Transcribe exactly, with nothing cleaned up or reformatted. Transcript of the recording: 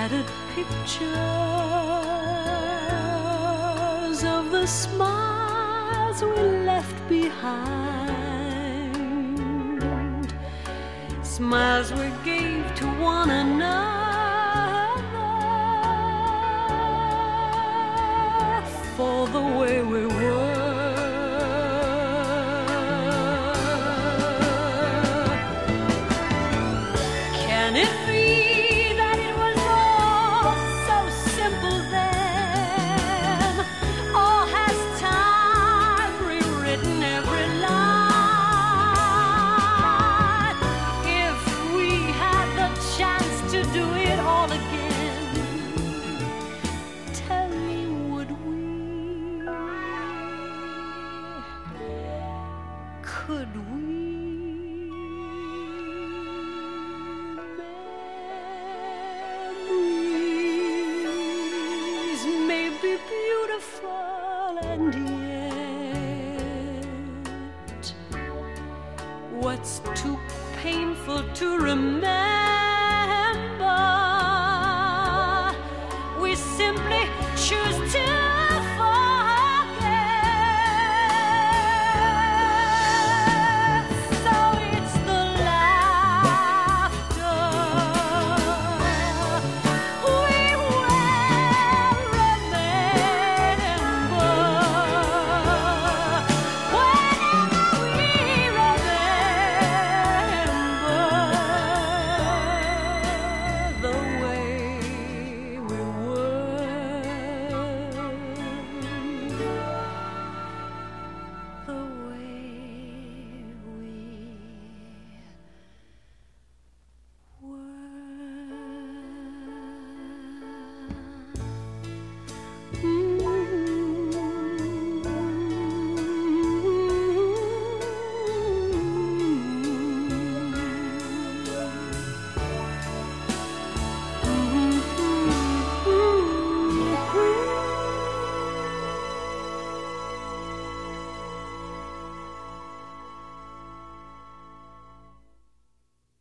tattered pictures of the smiles we left behind, smiles we gave to one another for the way we were. Can it be that it was all so simple then? Or has time rewritten every line? If we had the chance to do it all again, tell me, would we? Could we? Memories may be beautiful, and yet what's too painful to remember, we simply choose to